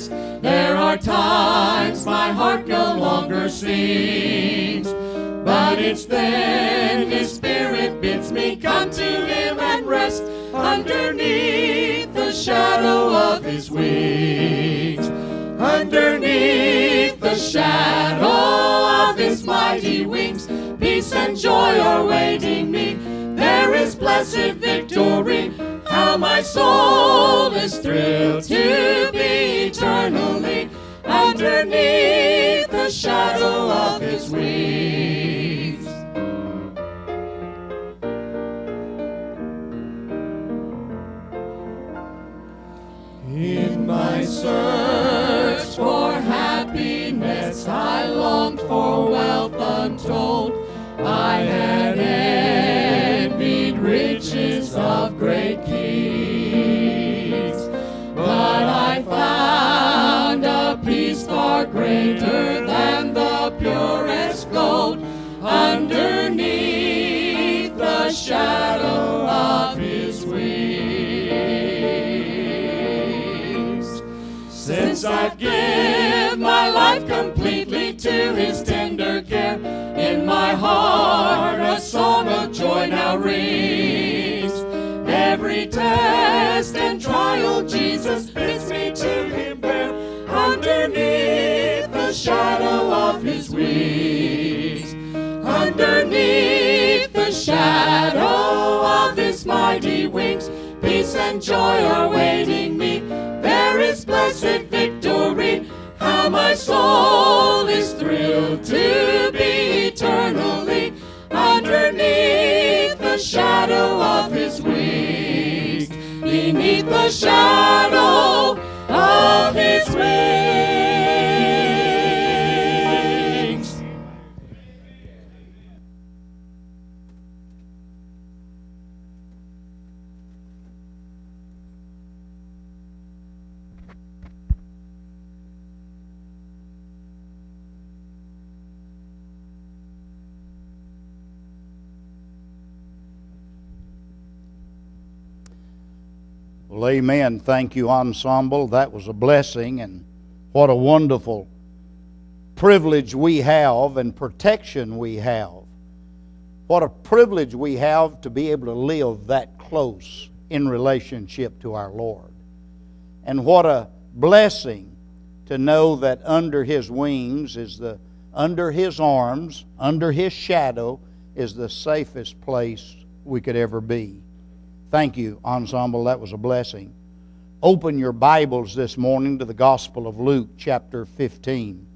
rest. There are times my heart no longer sings, but it's then His Spirit bids me come to Him and rest underneath the shadow of His wings. Underneath the shadow of His mighty wings, peace and joy are waiting me. There is blessed victory. How my soul is thrilled to be eternally underneath the shadow of His wings. In my search for happiness, I longed for wealth untold. I had envied riches of great kings, but I found a peace far greater than the purest gold underneath the shadow of His wings. Since I've given my life completely to His tender care, in my heart a song of joy now rings. Every test and trial Jesus bids me to Him bear underneath the shadow of His wings. Underneath the shadow of His mighty wings, peace and joy are waiting me. There is blessed victory. How my soul is thrilled to be eternally underneath the shadow of His wings. Beneath the shadow of His wings. Well, amen. Thank you, ensemble. That was a blessing, and what a wonderful privilege we have and protection we have. What a privilege we have to be able to live that close in relationship to our Lord. And what a blessing to know that under His wings under His arms, under His shadow is the safest place we could ever be. Thank you, ensemble. That was a blessing. Open your Bibles this morning to the Gospel of Luke, chapter 15.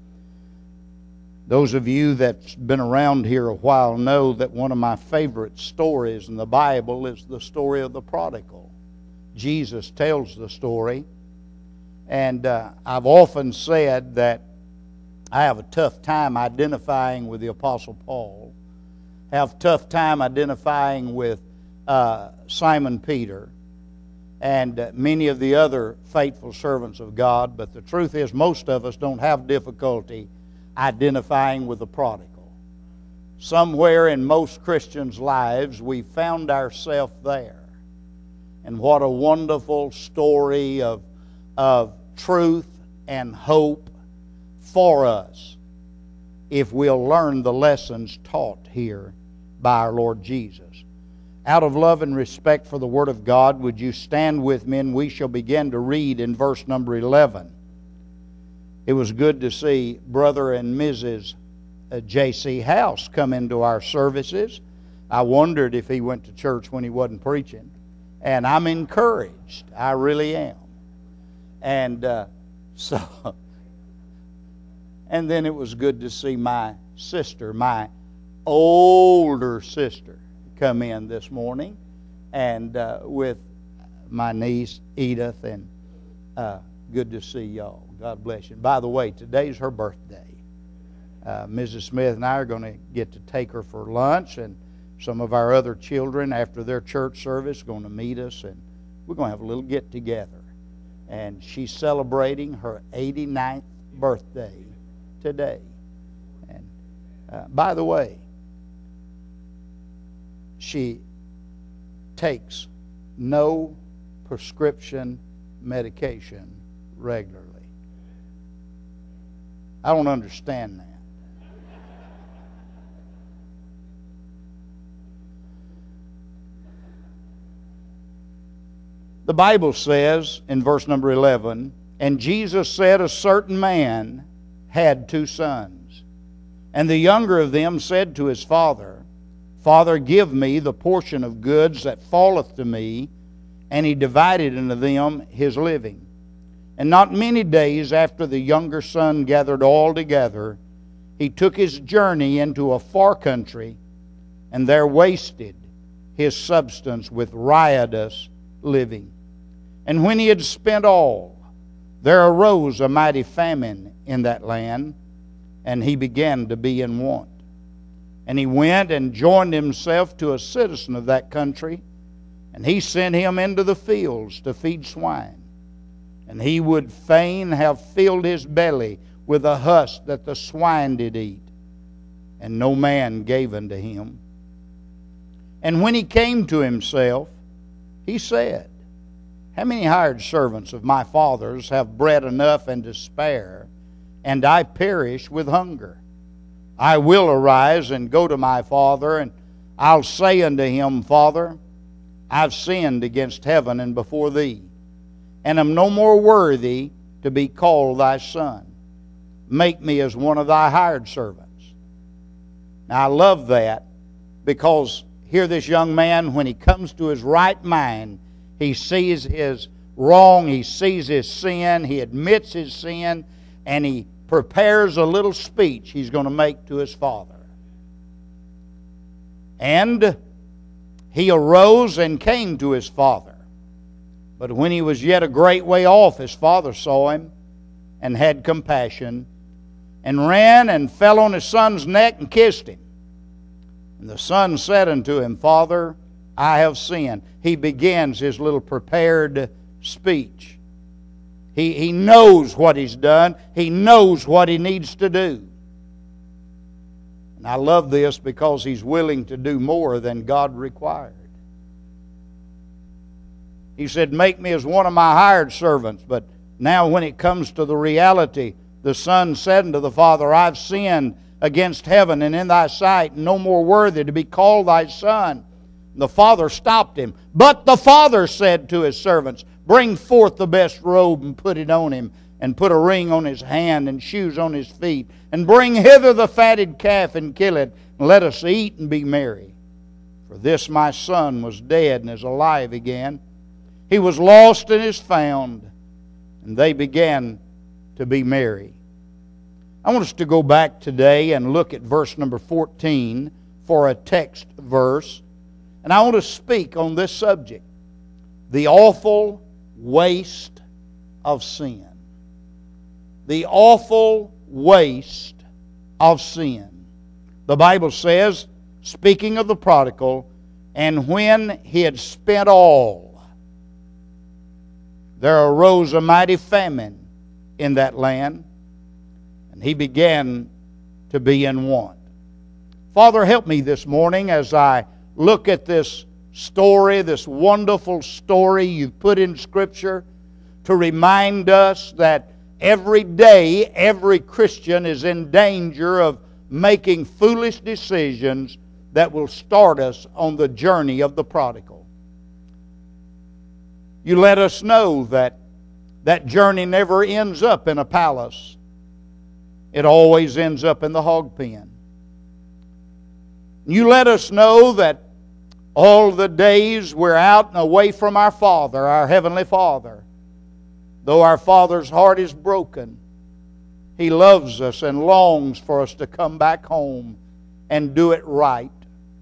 Those of you that's been around here a while know that one of my favorite stories in the Bible is the story of the prodigal. Jesus tells the story, and I've often said that I have a tough time identifying with the Apostle Paul, have a tough time identifying with Simon Peter and many of the other faithful servants of God, but the truth is most of us don't have difficulty identifying with the prodigal. Somewhere in most Christians' lives we found ourselves there. And what a wonderful story of truth and hope for us if we'll learn the lessons taught here by our Lord Jesus. Out of love and respect for the Word of God, would you stand with me, and we shall begin to read in verse number 11. It was good to see Brother and Mrs. J.C. House come into our services. I wondered if he went to church when he wasn't preaching. And I'm encouraged. I really am. And and then it was good to see my sister, my older sister, come in this morning, and with my niece Edith, and good to see y'all. God bless you. And by the way, today's her birthday. Mrs. Smith and I are going to get to take her for lunch, and some of our other children after their church service are going to meet us, and we're going to have a little get together. And she's celebrating her 89th birthday today. And by the way, she takes no prescription medication regularly. I don't understand that. The Bible says in verse number 11, "And Jesus said, a certain man had 2 sons. And the younger of them said to his father, Father, give me the portion of goods that falleth to me. And he divided unto them his living. And not many days after the younger son gathered all together, he took his journey into a far country, and there wasted his substance with riotous living. And when he had spent all, there arose a mighty famine in that land, and he began to be in want. And he went and joined himself to a citizen of that country, and he sent him into the fields to feed swine. And he would fain have filled his belly with the husk that the swine did eat, and no man gave unto him. And when he came to himself, he said, How many hired servants of my father's have bread enough and to spare, and I perish with hunger? I will arise and go to my father, and I'll say unto him, Father, I've sinned against heaven and before thee, and am no more worthy to be called thy son. Make me as one of thy hired servants. Now I love that, because here this young man, when he comes to his right mind, he sees his wrong, he sees his sin, he admits his sin, and he prepares a little speech he's going to make to his father. And he arose and came to his father. But when he was yet a great way off, his father saw him and had compassion, and ran and fell on his son's neck and kissed him. And the son said unto him, Father, I have sinned. He begins his little prepared speech. He knows what he's done. He knows what he needs to do. And I love this because he's willing to do more than God required. He said, Make me as one of my hired servants. But now when it comes to the reality, the son said unto the father, I've sinned against heaven and in thy sight, and no more worthy to be called thy son. The father stopped him. But the father said to his servants, Bring forth the best robe and put it on him, and put a ring on his hand and shoes on his feet. And bring hither the fatted calf and kill it, and let us eat and be merry. For this my son was dead and is alive again. He was lost and is found. And they began to be merry. I want us to go back today and look at verse number 14 for a text verse. And I want to speak on this subject, the awful waste of sin. The awful waste of sin. The Bible says, speaking of the prodigal, and when he had spent all, there arose a mighty famine in that land, and he began to be in want. Father, help me this morning as I look at this story, this wonderful story you've put in Scripture, to remind us that every day every Christian is in danger of making foolish decisions that will start us on the journey of the prodigal. You let us know that that journey never ends up in a palace. It always ends up in the hog pen. You let us know that all the days we're out and away from our Father, our Heavenly Father, though our Father's heart is broken, He loves us and longs for us to come back home and do it right.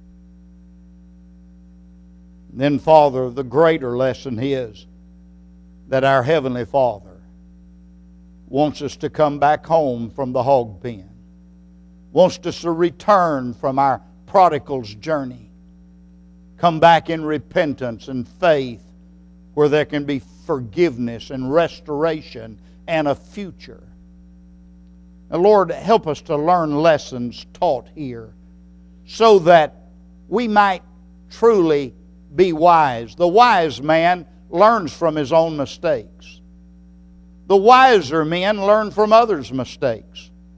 And then, Father, the greater lesson is that our Heavenly Father wants us to come back home from the hog pen, wants us to return from our prodigal's journey, come back in repentance and faith where there can be forgiveness and restoration and a future. Now, Lord, help us to learn lessons taught here so that we might truly be wise. The wise man learns from his own mistakes. The wiser men learn from others' mistakes.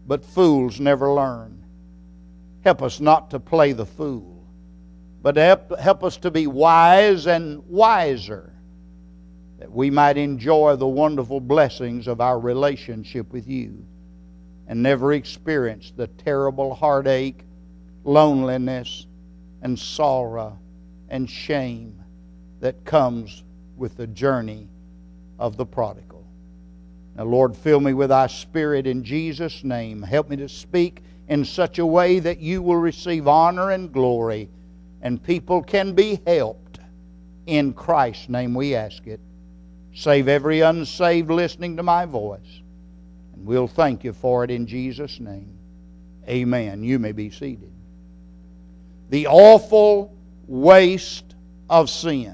but fools never learn. Help us not to play the fool, but help us to be wise and wiser, that we might enjoy the wonderful blessings of our relationship with you and never experience the terrible heartache, loneliness, and sorrow and shame that comes with the journey of the prodigal. Now, Lord, fill me with thy Spirit in Jesus' name. Help me to speak in such a way that you will receive honor and glory, and people can be helped. In Christ's name we ask it. Save every unsaved listening to my voice, and we'll thank you for it in Jesus' name. Amen. You may be seated. The awful waste of sin.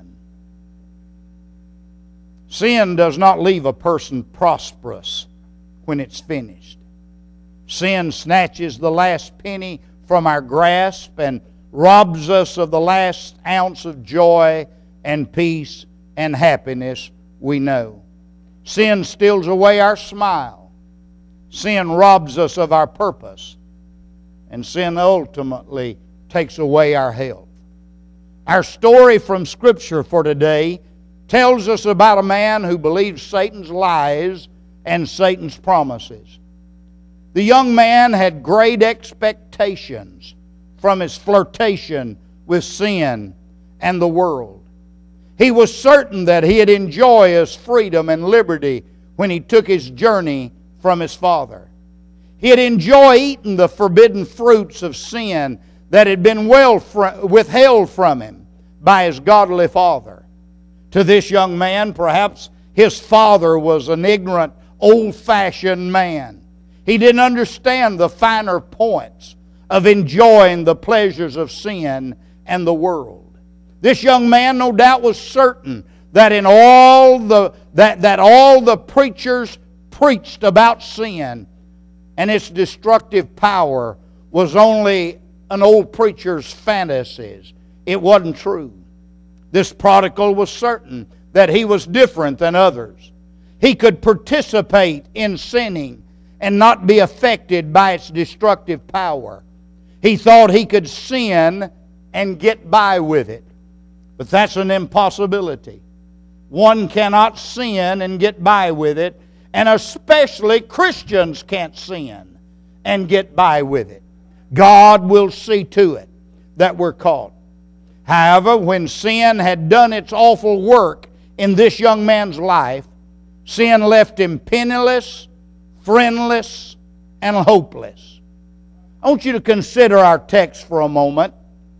Sin does not leave a person prosperous when it's finished. Sin snatches the last penny from our grasp and robs us of the last ounce of joy and peace and happiness we know. Sin steals away our smile. Sin robs us of our purpose. And sin ultimately takes away our health. Our story from Scripture for today tells us about a man who believes Satan's lies and Satan's promises. The young man had great expectations from his flirtation with sin and the world. He was certain that he'd enjoy his freedom and liberty when he took his journey from his father. He'd enjoy eating the forbidden fruits of sin that had been withheld from him by his godly father. To this young man, perhaps his father was an ignorant, old-fashioned man. He didn't understand the finer points of enjoying the pleasures of sin and the world. This young man, no doubt, was certain that in all the preachers preached about sin and its destructive power was only an old preacher's fantasies. It wasn't true. This prodigal was certain that he was different than others. He could participate in sinning and not be affected by its destructive power. He thought he could sin and get by with it. But that's an impossibility. One cannot sin and get by with it, and especially Christians can't sin and get by with it. God will see to it that we're caught. However, when sin had done its awful work in this young man's life, sin left him penniless, friendless, and hopeless. I want you to consider our text for a moment.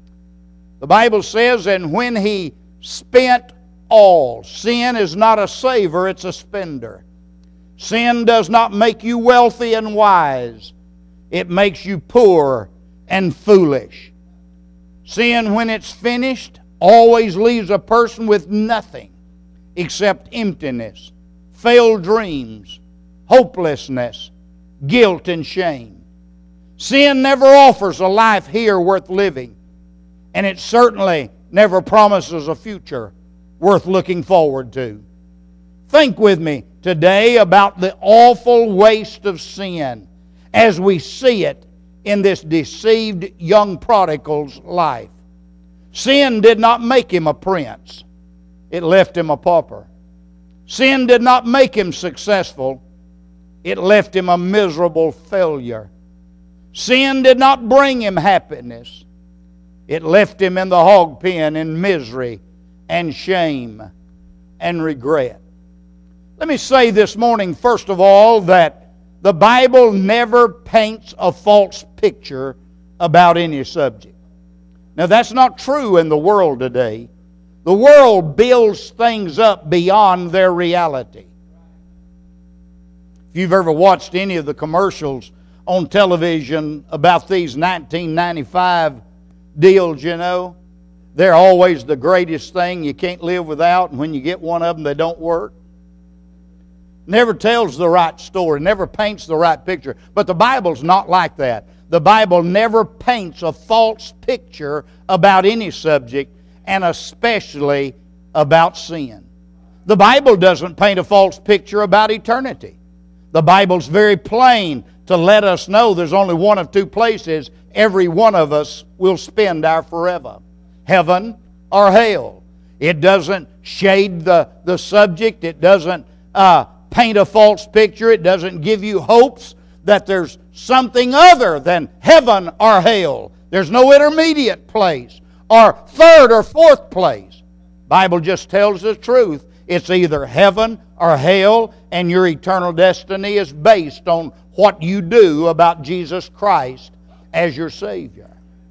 The Bible says, and when he spent all. Sin is not a saver, it's a spender. Sin does not make you wealthy and wise. It makes you poor and foolish. Sin, when it's finished, always leaves a person with nothing except emptiness, failed dreams, hopelessness, guilt, and shame. Sin never offers a life here worth living, and it certainly never promises a future worth looking forward to. Think with me today about the awful waste of sin as we see it in this deceived young prodigal's life. Sin did not make him a prince. It left him a pauper. Sin did not make him successful. It left him a miserable failure. Sin did not bring him happiness. It left him in the hog pen in misery and shame and regret. Let me say this morning, first of all, that the Bible never paints a false picture about any subject. Now, that's not true in the world today. The world builds things up beyond their reality. If you've ever watched any of the commercials on television about these 1995 deals, you know, they're always the greatest thing you can't live without, and when you get one of them, they don't work. Never tells the right story, never paints the right picture. But the Bible's not like that. The Bible never paints a false picture about any subject, and especially about sin. The Bible doesn't paint a false picture about eternity. The Bible's very plain to let us know there's only one of two places every one of us will spend our forever: heaven or hell. It doesn't shade the subject. It doesn't paint a false picture. It doesn't give you hopes that there's something other than heaven or hell. There's no intermediate place or third or fourth place. The Bible just tells the truth. It's either heaven or hell, and your eternal destiny is based on what you do about Jesus Christ as your Savior.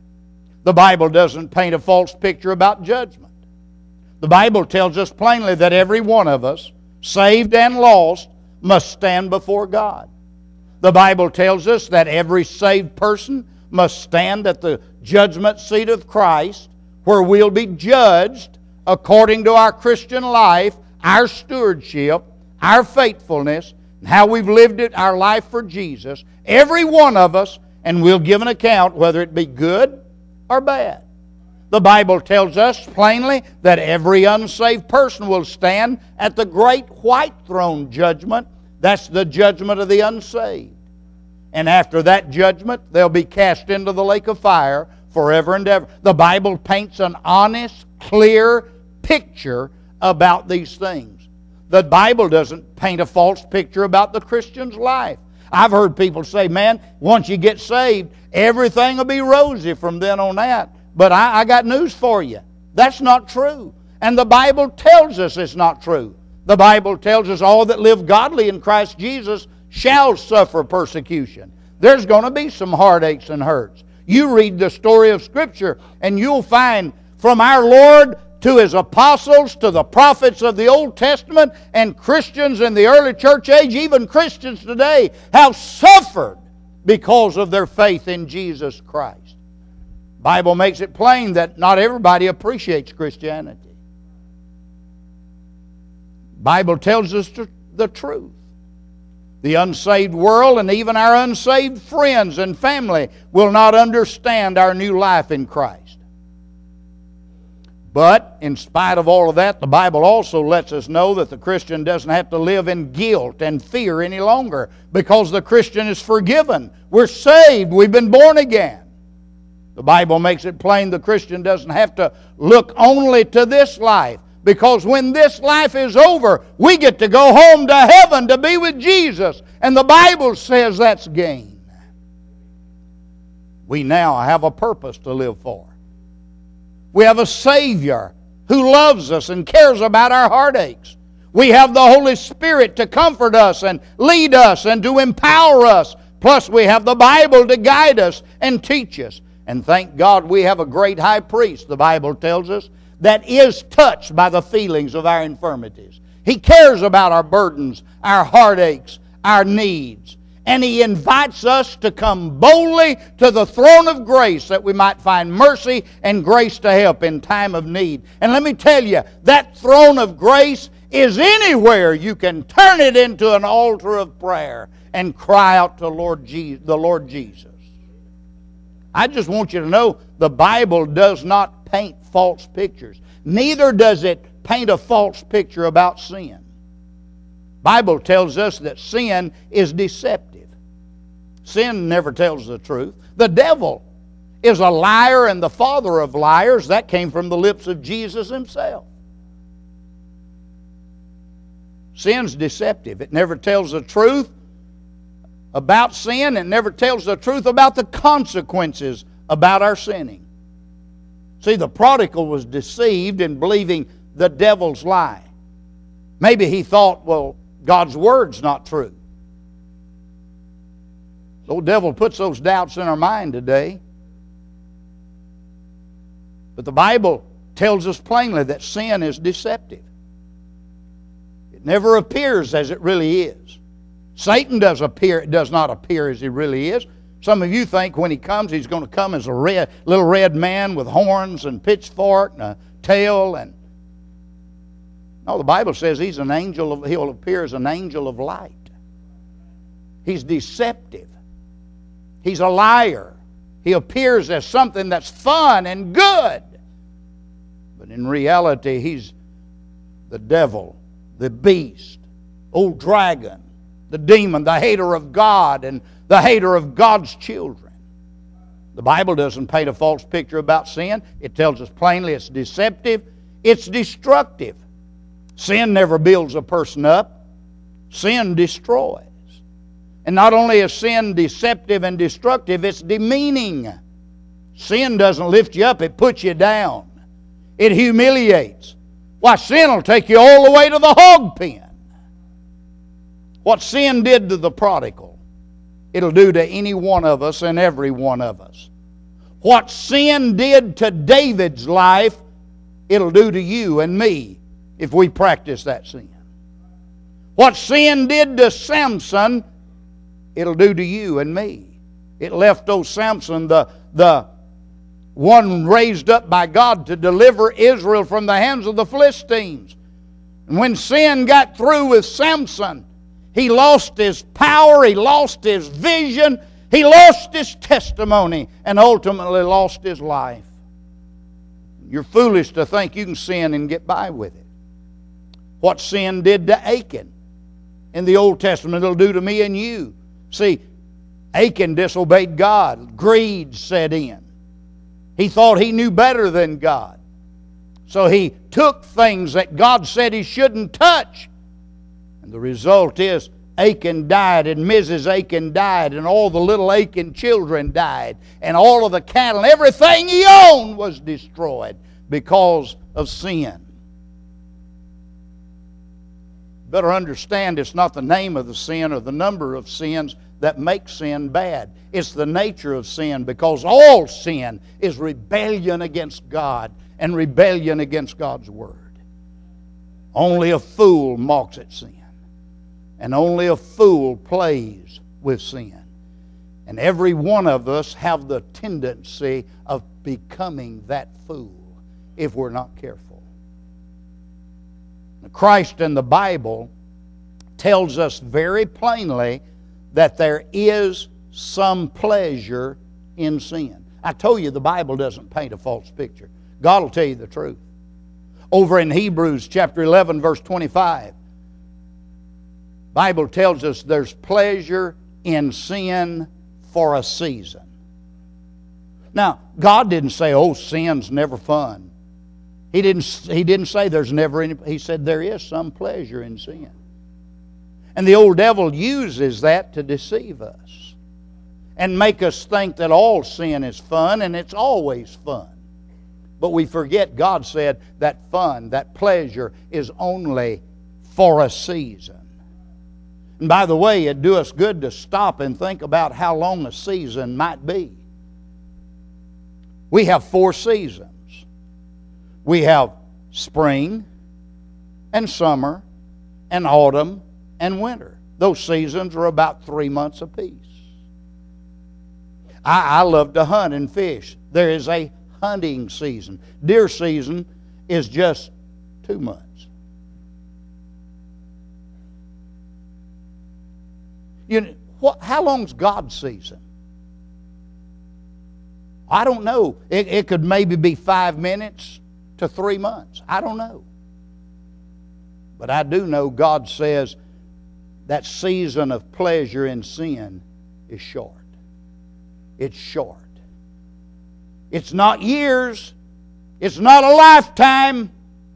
The Bible doesn't paint a false picture about judgment. The Bible tells us plainly that every one of us, saved and lost, must stand before God. The Bible tells us that every saved person must stand at the judgment seat of Christ, where we'll be judged according to our Christian life, our stewardship, our faithfulness, and how we've lived our life for Jesus. Every one of us, and we'll give an account whether it be good or bad. The Bible tells us plainly that every unsaved person will stand at the great white throne judgment. That's the judgment of the unsaved. And after that judgment, they'll be cast into the lake of fire forever and ever. The Bible paints an honest, clear picture about these things. The Bible doesn't paint a false picture about the Christian's life. I've heard people say, man, once you get saved, everything will be rosy from then on out. But I got news for you. That's not true. And the Bible tells us it's not true. The Bible tells us all that live godly in Christ Jesus shall suffer persecution. There's going to be some heartaches and hurts. You read the story of Scripture and you'll find from our Lord to His apostles, to the prophets of the Old Testament, and Christians in the early church age, even Christians today, have suffered because of their faith in Jesus Christ. The Bible makes it plain that not everybody appreciates Christianity. The Bible tells us the truth. The unsaved world and even our unsaved friends and family will not understand our new life in Christ. But in spite of all of that, the Bible also lets us know that the Christian doesn't have to live in guilt and fear any longer, because the Christian is forgiven. We're saved. We've been born again. The Bible makes it plain the Christian doesn't have to look only to this life, because when this life is over, we get to go home to heaven to be with Jesus. And the Bible says that's gain. We now have a purpose to live for. We have a Savior who loves us and cares about our heartaches. We have the Holy Spirit to comfort us and lead us and to empower us. Plus we have the Bible to guide us and teach us. And thank God we have a great high priest, the Bible tells us, that is touched by the feelings of our infirmities. He cares about our burdens, our heartaches, our needs. And He invites us to come boldly to the throne of grace that we might find mercy and grace to help in time of need. And let me tell you, that throne of grace is anywhere you can turn it into an altar of prayer and cry out to the Lord Jesus. I just want you to know the Bible does not paint false pictures. Neither does it paint a false picture about sin. The Bible tells us that sin is deceptive. Sin never tells the truth. The devil is a liar and the father of liars. That came from the lips of Jesus Himself. Sin's deceptive. It never tells the truth about sin. It never tells the truth about the consequences about our sinning. See, the prodigal was deceived in believing the devil's lie. Maybe he thought, well, God's Word's not true. The old devil puts those doubts in our mind today. But the Bible tells us plainly that sin is deceptive. It never appears as it really is. Satan does not appear as he really is. Some of you think when he comes, he's going to come as a little red man with horns and pitchfork and a tail. No, the Bible says he'll appear as an angel of light. He's deceptive. He's a liar. He appears as something that's fun and good. But in reality, he's the devil, the beast, old dragon, the demon, the hater of God, and the hater of God's children. The Bible doesn't paint a false picture about sin. It tells us plainly it's deceptive, it's destructive. Sin never builds a person up. Sin destroys. And not only is sin deceptive and destructive, it's demeaning. Sin doesn't lift you up, it puts you down. It humiliates. Why, sin will take you all the way to the hog pen. What sin did to the prodigal, it'll do to any one of us and every one of us. What sin did to David's life, it'll do to you and me if we practice that sin. What sin did to Samson, it'll do to you and me. It left old Samson, the one raised up by God to deliver Israel from the hands of the Philistines. And when sin got through with Samson, he lost his power, he lost his vision, he lost his testimony, and ultimately lost his life. You're foolish to think you can sin and get by with it. What sin did to Achan in the Old Testament, it'll do to me and you. See, Achan disobeyed God. Greed set in. He thought he knew better than God. So he took things that God said he shouldn't touch. And the result is Achan died, and Mrs. Achan died, and all the little Achan children died, and all of the cattle, and everything he owned was destroyed because of sin. Better understand, it's not the name of the sin or the number of sins that makes sin bad. It's the nature of sin, because all sin is rebellion against God and rebellion against God's Word. Only a fool mocks at sin, and only a fool plays with sin. And every one of us have the tendency of becoming that fool if we're not careful. Christ in the Bible tells us very plainly that there is some pleasure in sin. I told you the Bible doesn't paint a false picture. God will tell you the truth. Over in Hebrews chapter 11, verse 25, the Bible tells us there's pleasure in sin for a season. Now, God didn't say, oh, sin's never fun. He didn't say there's never any. He said there is some pleasure in sin. And the old devil uses that to deceive us and make us think that all sin is fun, and it's always fun. But we forget God said that fun, that pleasure is only for a season. And by the way, it'd do us good to stop and think about how long a season might be. We have 4 seasons. We have spring and summer and autumn and winter. Those seasons are about 3 months apiece. I love to hunt and fish. There is a hunting season. Deer season is just 2 months. How long's God's season? I don't know. It could maybe be 5 minutes to 3 months. I don't know. But I do know God says that season of pleasure in sin is short. It's short. It's not years. It's not a lifetime.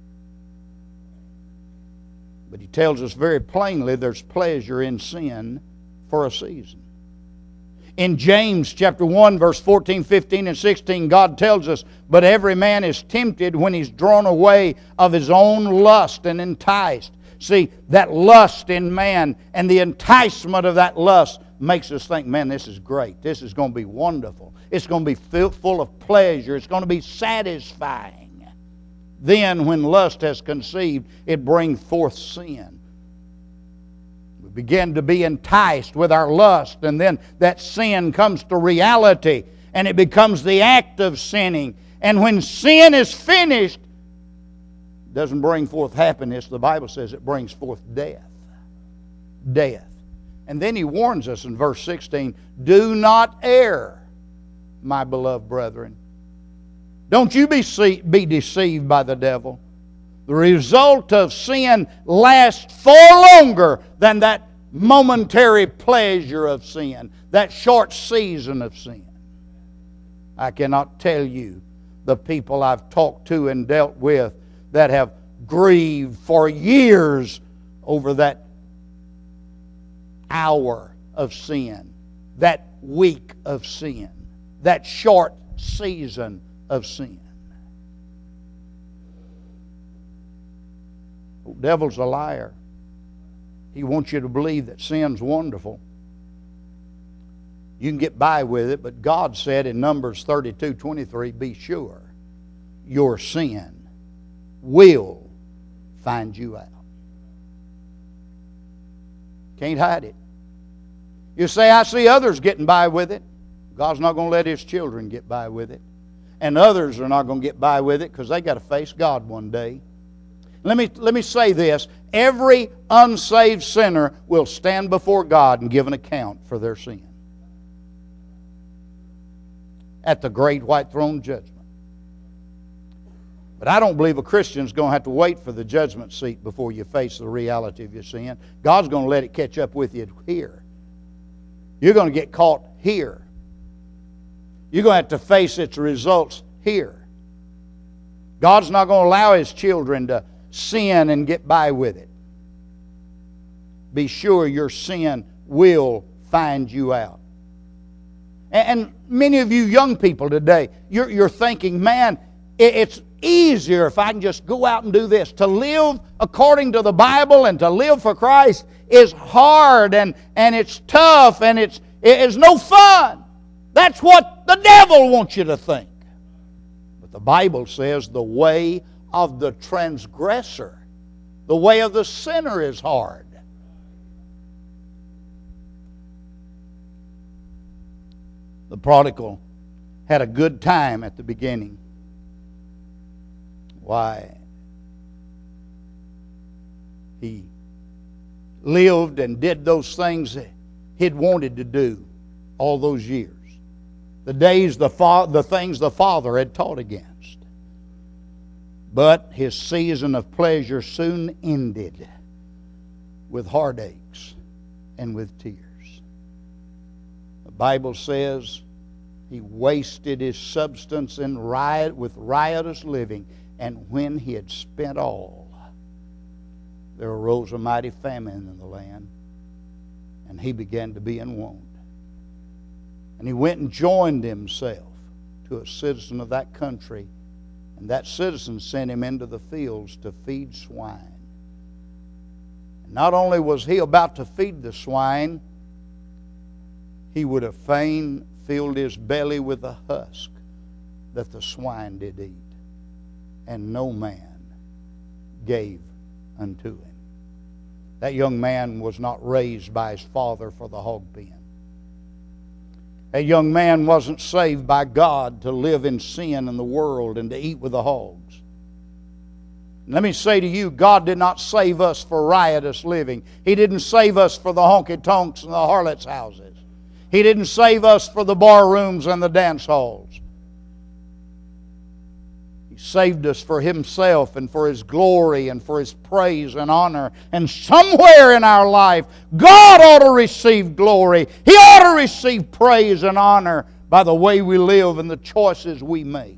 But He tells us very plainly there's pleasure in sin for a season. In James chapter 1, verse 14, 15, and 16, God tells us, but every man is tempted when he's drawn away of his own lust and enticed. See, that lust in man and the enticement of that lust makes us think, man, this is great. This is going to be wonderful. It's going to be full of pleasure. It's going to be satisfying. Then, when lust has conceived, it brings forth sin. Begin to be enticed with our lust, and then that sin comes to reality, and it becomes the act of sinning. And when sin is finished, it doesn't bring forth happiness. The Bible says it brings forth death. Death. And then He warns us in verse 16, do not err, my beloved brethren. Don't you be deceived by the devil. The result of sin lasts far longer than that momentary pleasure of sin. that short season of sin. I cannot tell you the people I've talked to and dealt with that have grieved for years over that hour of sin, that week of sin, that short season of sin. The devil's a liar. He wants you to believe that sin's wonderful. You can get by with it, but God said in Numbers 32:23, be sure your sin will find you out. Can't hide it. You say, I see others getting by with it. God's not going to let His children get by with it. And others are not going to get by with it because they got to face God one day. Let me say this. Every unsaved sinner will stand before God and give an account for their sin at the great white throne judgment. But I don't believe a Christian's going to have to wait for the judgment seat before you face the reality of your sin. God's going to let it catch up with you here. You're going to get caught here. You're going to have to face its results here. God's not going to allow His children to sin and get by with it. Be sure your sin will find you out. And many of you young people today, you're thinking, man, it's easier if I can just go out and do this. To live according to the Bible and to live for Christ is hard and it's tough and it's no fun. That's what the devil wants you to think. But the Bible says the way of the transgressor, the way of the sinner is hard. The prodigal had a good time at the beginning. Why? He lived and did those things that he'd wanted to do all those years. The things the father had taught against. But his season of pleasure soon ended with heartaches and with tears. The Bible says he wasted his substance with riotous living, and when he had spent all, there arose a mighty famine in the land, and he began to be in want. And he went and joined himself to a citizen of that country, and that citizen sent him into the fields to feed swine. And not only was he about to feed the swine, he would have fain filled his belly with the husk that the swine did eat, and no man gave unto him. That young man was not raised by his father for the hog pen. That young man wasn't saved by God to live in sin in the world and to eat with the hogs. And let me say to you, God did not save us for riotous living. He didn't save us for the honky-tonks and the harlots' houses. He didn't save us for the bar rooms and the dance halls. He saved us for Himself and for His glory and for His praise and honor. And somewhere in our life, God ought to receive glory. He ought to receive praise and honor by the way we live and the choices we make.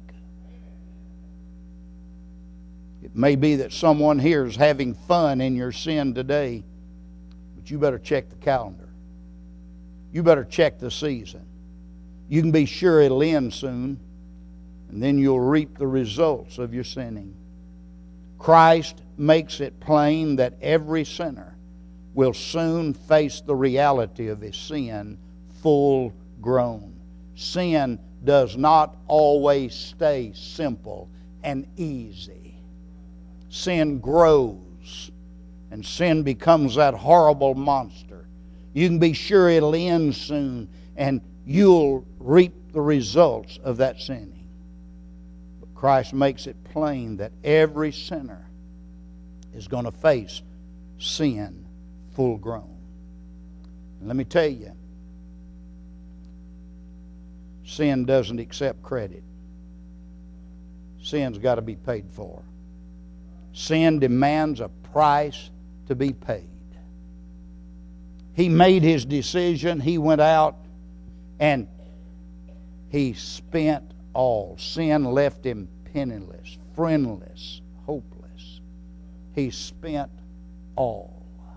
It may be that someone here is having fun in your sin today, but you better check the calendar. You better check the season. You can be sure it'll end soon, and then you'll reap the results of your sinning. Christ makes it plain that every sinner will soon face the reality of his sin full grown. Sin does not always stay simple and easy. Sin grows, and sin becomes that horrible monster. You can be sure it'll end soon, and you'll reap the results of that sinning. But Christ makes it plain that every sinner is going to face sin full grown. And let me tell you, sin doesn't accept credit. Sin's got to be paid for. Sin demands a price to be paid. He made his decision. He went out And he spent all. Sin left him penniless, friendless, hopeless. He spent all.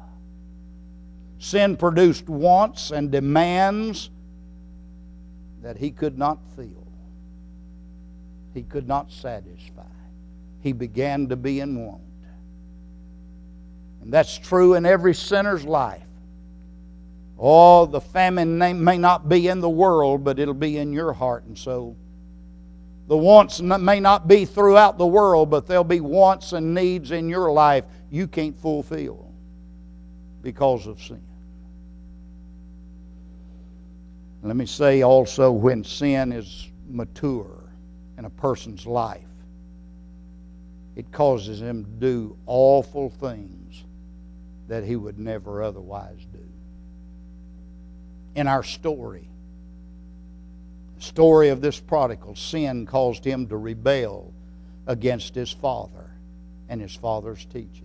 Sin produced wants and demands that he could not feel. He could not satisfy. He began to be in want. And that's true in every sinner's life. Oh, the famine may not be in the world, but it'll be in your heart and soul. The wants may not be throughout the world, but there'll be wants and needs in your life you can't fulfill because of sin. Let me say also, when sin is mature in a person's life, it causes him to do awful things that he would never otherwise do. In our story, the story of this prodigal, sin caused him to rebel against his father and his father's teachings.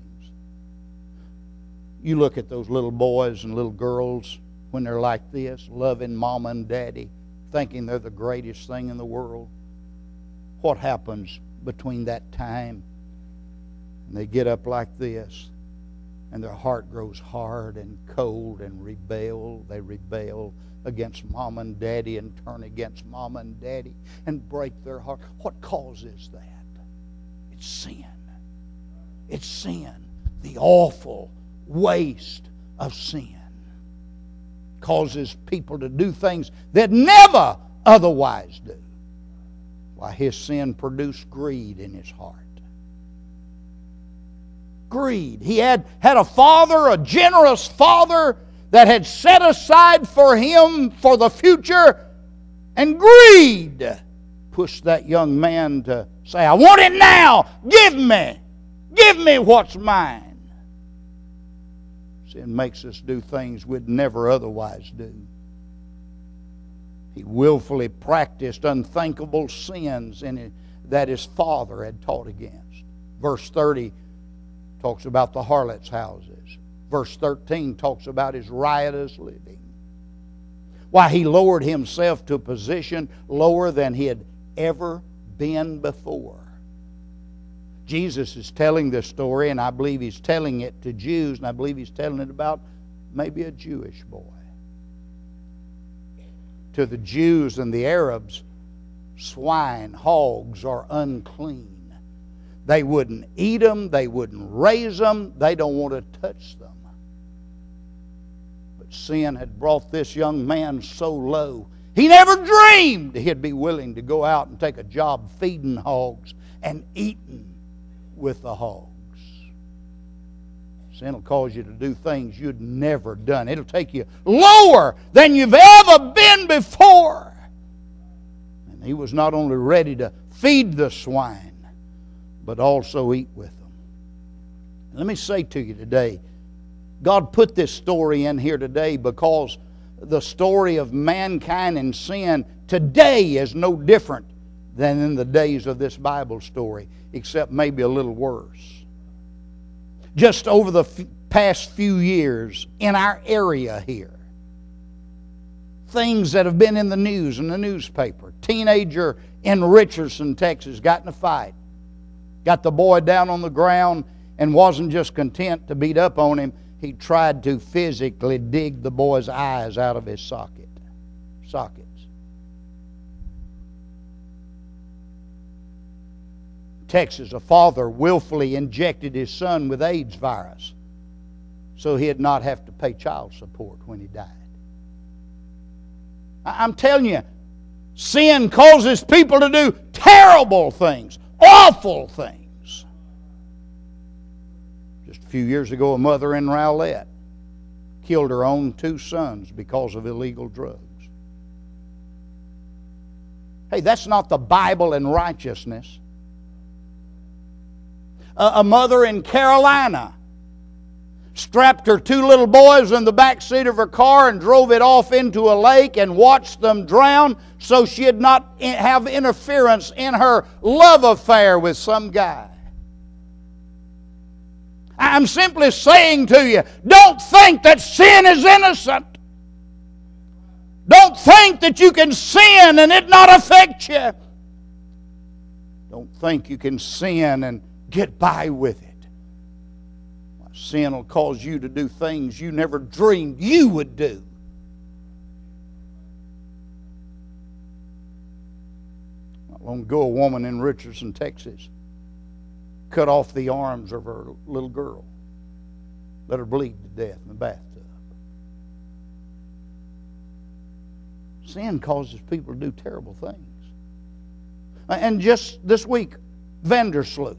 You look at those little boys and little girls when they're like this, loving mama and daddy, thinking they're the greatest thing in the world. What happens between that time and they get up like this and their heart grows hard and cold and rebel? They rebel against mama and daddy and turn against mama and daddy and break their heart. What causes that? It's sin. It's sin. The awful waste of sin causes people to do things that never otherwise do. Why, his sin produced greed in his heart. Greed. He had a father, a generous father, that had set aside for him for the future, and greed pushed that young man to say, I want it now! Give me what's mine. Sin makes us do things we'd never otherwise do. He willfully practiced unthinkable sins that his father had taught against. Verse 30 talks about the harlots' houses. Verse 13 talks about his riotous living. Why, he lowered himself to a position lower than he had ever been before. Jesus is telling this story, and I believe he's telling it to Jews, and I believe he's telling it about maybe a Jewish boy. To the Jews and the Arabs, swine, hogs are unclean. They wouldn't eat them. They wouldn't raise them. They don't want to touch them. But sin had brought this young man so low, he never dreamed he'd be willing to go out and take a job feeding hogs and eating with the hogs. Sin will cause you to do things you'd never done. It'll take you lower than you've ever been before. And he was not only ready to feed the swine, but also eat with them. Let me say to you today, God put this story in here today because the story of mankind and sin today is no different than in the days of this Bible story, except maybe a little worse. Just over the past few years in our area here, things that have been in the news, in the newspaper. Teenager in Richardson, Texas, got in a fight. Got the boy down on the ground and wasn't just content to beat up on him. He tried to physically dig the boy's eyes out of his sockets. Texas, a father willfully injected his son with AIDS virus so he'd not have to pay child support when he died. I'm telling you, sin causes people to do terrible things, awful things. Just a few years ago, a mother in Rowlett killed her own 2 sons because of illegal drugs. Hey, that's not the Bible and righteousness. A mother in Carolina strapped her 2 little boys in the back seat of her car and drove it off into a lake and watched them drown so she'd not have interference in her love affair with some guy. I'm simply saying to you, don't think that sin is innocent. Don't think that you can sin and it not affect you. Don't think you can sin and get by with it. Sin will cause you to do things you never dreamed you would do. Not long ago, a woman in Richardson, Texas, cut off the arms of her little girl. Let her bleed to death in the bathtub. Sin causes people to do terrible things. And just this week, Vandersloot,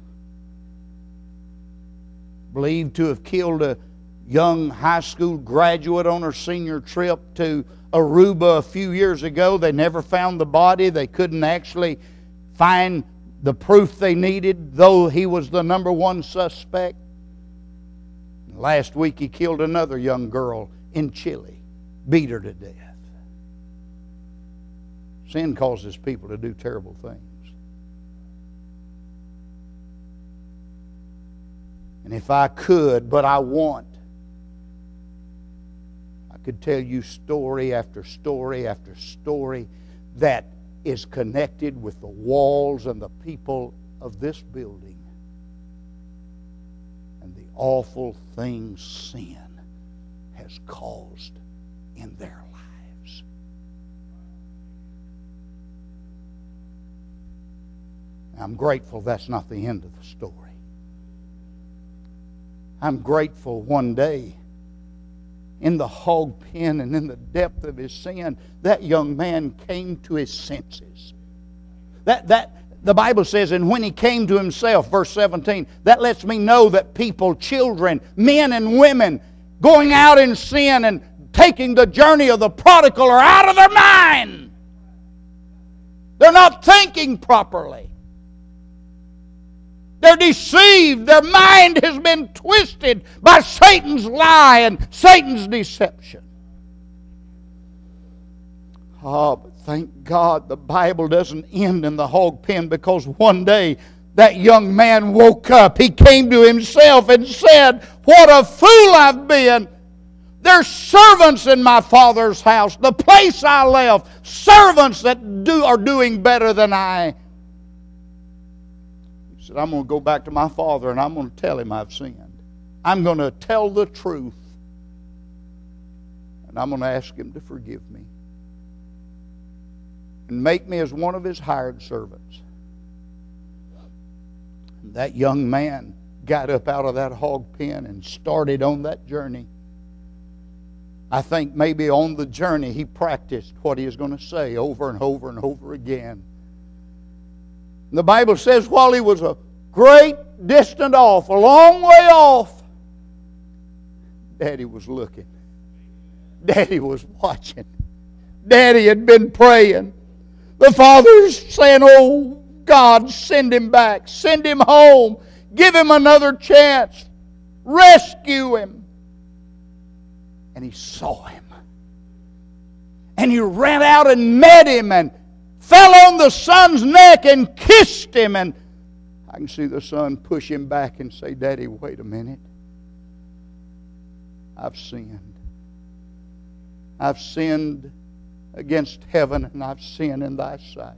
believed to have killed a young high school graduate on her senior trip to Aruba a few years ago. They never found the body. They couldn't actually find the proof they needed, though he was the number one suspect. Last week he killed another young girl in Chile, beat her to death. Sin causes people to do terrible things. And if I could, but I want, I could tell you story after story after story that is connected with the walls and the people of this building and the awful things sin has caused in their lives. I'm grateful that's not the end of the story. I'm grateful one day in the hog pen and in the depth of his sin, that young man came to his senses. The Bible says, and when he came to himself, verse 17, that lets me know that people, children, men and women, going out in sin and taking the journey of the prodigal are out of their mind. They're not thinking properly. They're deceived. Their mind has been twisted by Satan's lie and Satan's deception. Oh, but thank God the Bible doesn't end in the hog pen, because one day that young man woke up. He came to himself and said, "What a fool I've been. There's servants in my father's house, the place I left, servants that are doing better than I." He said, "I'm going to go back to my father and I'm going to tell him I've sinned. I'm going to tell the truth. And I'm going to ask him to forgive me and make me as one of his hired servants." And that young man got up out of that hog pen and started on that journey. I think maybe on the journey he practiced what he was going to say over and over and over again. And the Bible says while he was a great distant off, a long way off, Daddy was looking. Daddy was watching. Daddy had been praying. The father's saying, "Oh God, send him back. Send him home. Give him another chance. Rescue him." And he saw him. And he ran out and met him and fell on the son's neck and kissed him. And I can see the son push him back and say, "Daddy, wait a minute. I've sinned. I've sinned against heaven, and I've sinned in thy sight."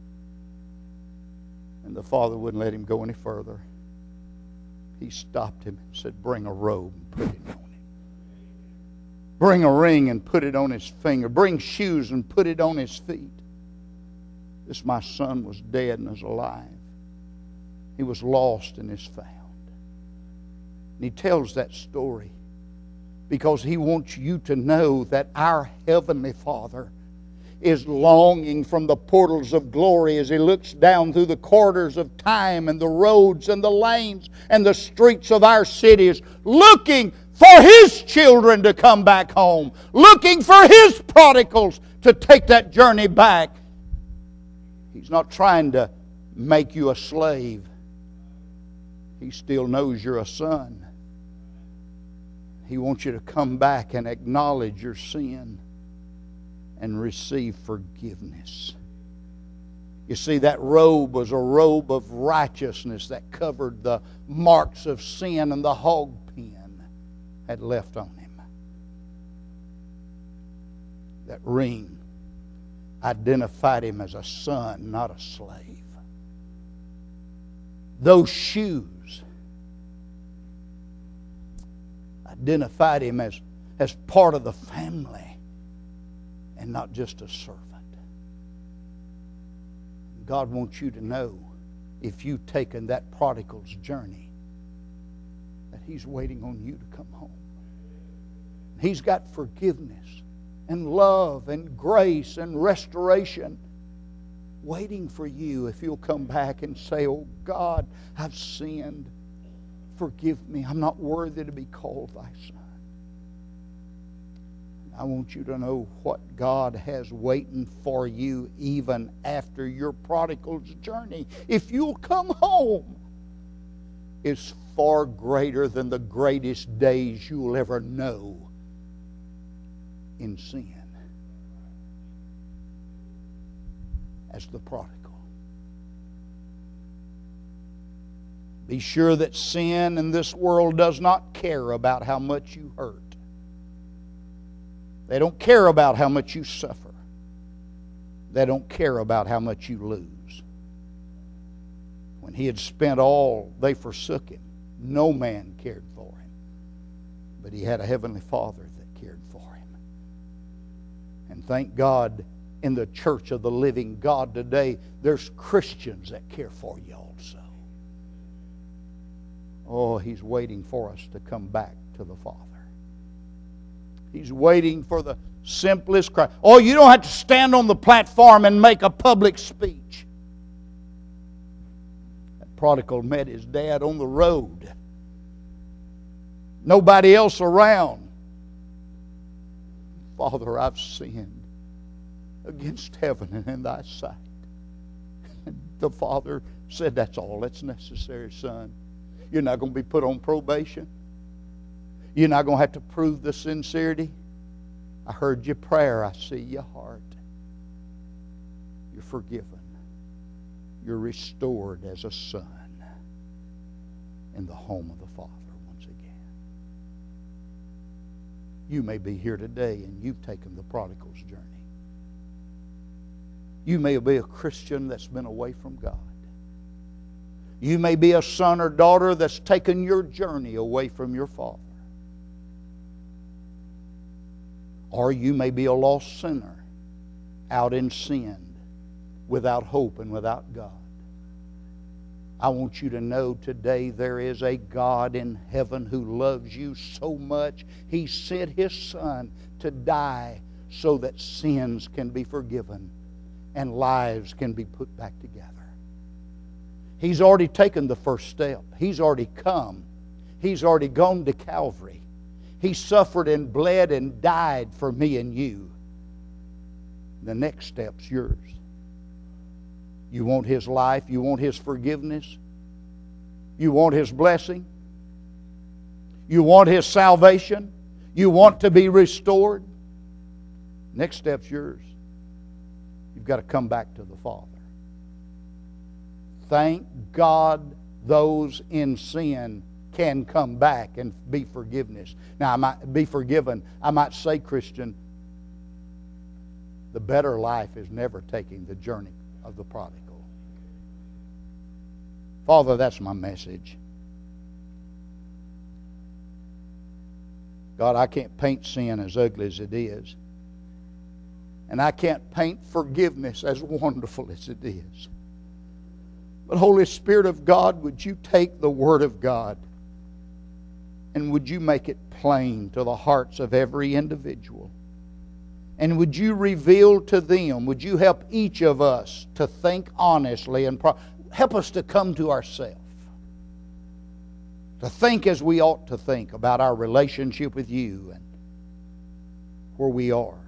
And the father wouldn't let him go any further. He stopped him and said, "Bring a robe and put it on him. Bring a ring and put it on his finger. Bring shoes and put it on his feet. This my son was dead and is alive. He was lost and is found." And he tells that story because he wants you to know that our Heavenly Father is longing from the portals of glory as He looks down through the corridors of time and the roads and the lanes and the streets of our cities, looking for His children to come back home, looking for His prodigals to take that journey back. He's not trying to make you a slave. He still knows you're a son. He wants you to come back and acknowledge your sin and receive forgiveness. You see, that robe was a robe of righteousness that covered the marks of sin and the hog pen had left on him. That ring identified him as a son, not a slave. Those shoes identified him as part of the family and not just a servant. God wants you to know, if you've taken that prodigal's journey, that He's waiting on you to come home. He's got forgiveness and love and grace and restoration waiting for you if you'll come back and say, "Oh God, I've sinned. Forgive me. I'm not worthy to be called thy son." I want you to know what God has waiting for you even after your prodigal's journey. If you'll come home, is far greater than the greatest days you'll ever know in sin. As the prodigal. Be sure that sin in this world does not care about how much you hurt. They don't care about how much you suffer. They don't care about how much you lose. When he had spent all, they forsook him. No man cared for him. But he had a heavenly Father that cared for him. And thank God, in the church of the living God today, there's Christians that care for you also. Oh, He's waiting for us to come back to the Father. He's waiting for the simplest cry. Oh, you don't have to stand on the platform and make a public speech. That prodigal met his dad on the road. Nobody else around. "Father, I've sinned against heaven and in thy sight." And the father said, "That's all that's necessary, son. You're not going to be put on probation. You're not going to have to prove the sincerity. I heard your prayer. I see your heart. You're forgiven. You're restored as a son in the home of the Father once again." You may be here today and you've taken the prodigal's journey. You may be a Christian that's been away from God. You may be a son or daughter that's taken your journey away from your Father. Or you may be a lost sinner out in sin, without hope and without God. I want you to know today there is a God in heaven who loves you so much, He sent His Son to die so that sins can be forgiven and lives can be put back together. He's already taken the first step. He's already come. He's already gone to Calvary. He suffered and bled and died for me and you. The next step's yours. You want His life? You want His forgiveness? You want His blessing? You want His salvation? You want to be restored? Next step's yours. You've got to come back to the Father. Thank God those in sin can come back and be forgiveness. Now, I might be forgiven. I might say, Christian, the better life is never taking the journey of the prodigal. Father, that's my message. God, I can't paint sin as ugly as it is. And I can't paint forgiveness as wonderful as it is. But Holy Spirit of God, would you take the Word of God and would you make it plain to the hearts of every individual? And would you reveal to them, would you help each of us to think honestly and help us to come to ourselves, to think as we ought to think about our relationship with you and where we are.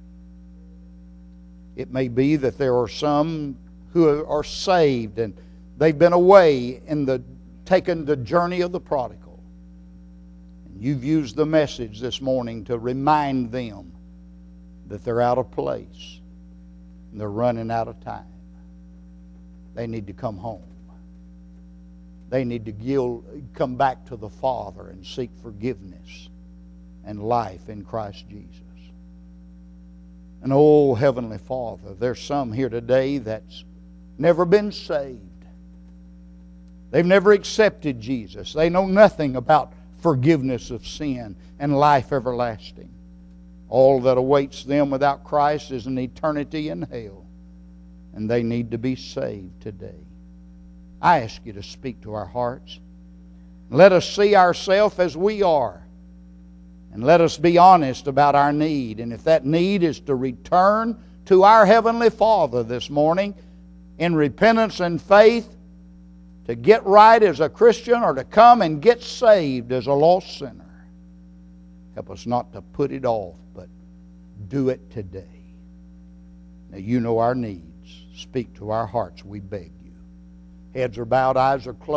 It may be that there are some who are saved and they've been away in taken the journey of the prodigal. And you've used the message this morning to remind them that they're out of place and they're running out of time. They need to come home. They need to come back to the Father and seek forgiveness and life in Christ Jesus. And oh, Heavenly Father, there's some here today that's never been saved. They've never accepted Jesus. They know nothing about forgiveness of sin and life everlasting. All that awaits them without Christ is an eternity in hell. And they need to be saved today. I ask you to speak to our hearts. Let us see ourselves as we are. And let us be honest about our need. And if that need is to return to our Heavenly Father this morning in repentance and faith, to get right as a Christian or to come and get saved as a lost sinner, help us not to put it off, but do it today. Now you know our needs. Speak to our hearts, we beg you. Heads are bowed, eyes are closed.